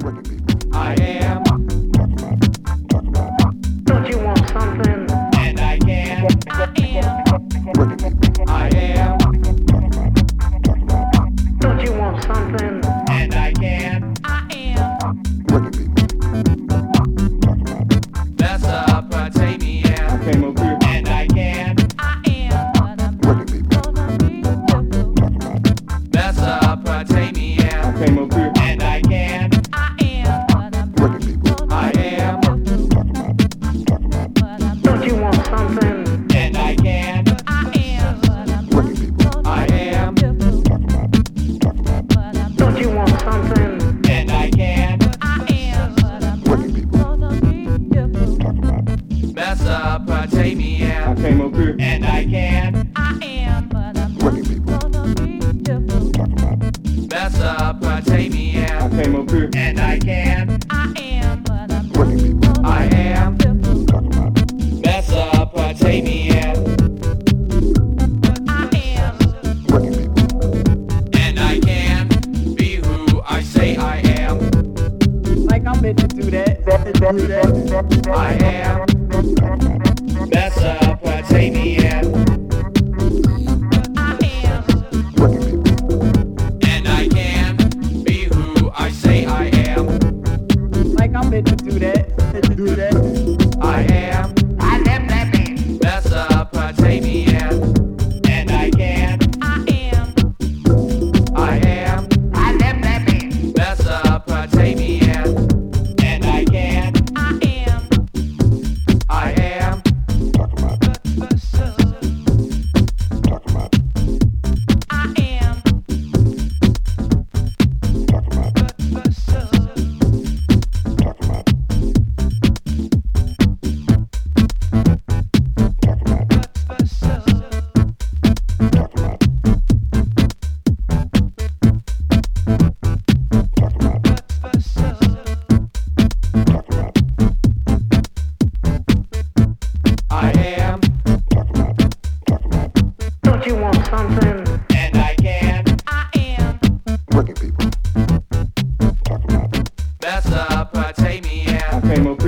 I am. Don't you want something? And I can. I am. Don't you want something? And I can. Mesopotamia. Came up here. And I can. Mesopotamia. Came up here. And I can. I am. Don't you want something? And I can. I am. Don't you want something? And I can. Mesopotamia. Came up here. And I can. Mesopotamia. Came up here. And I can. I am. Mesopotamia. And I can be who I say I am. Like I'm meant to do that. I am. Mesopotamia. And I can be who I say I am. Like I'm meant to do that. I am. Mesopotamia. And I can. I am. Mesopotamia. And I can. I am. I am. Don't you want something? And I can. Working people. Mesopotamia. Came up here.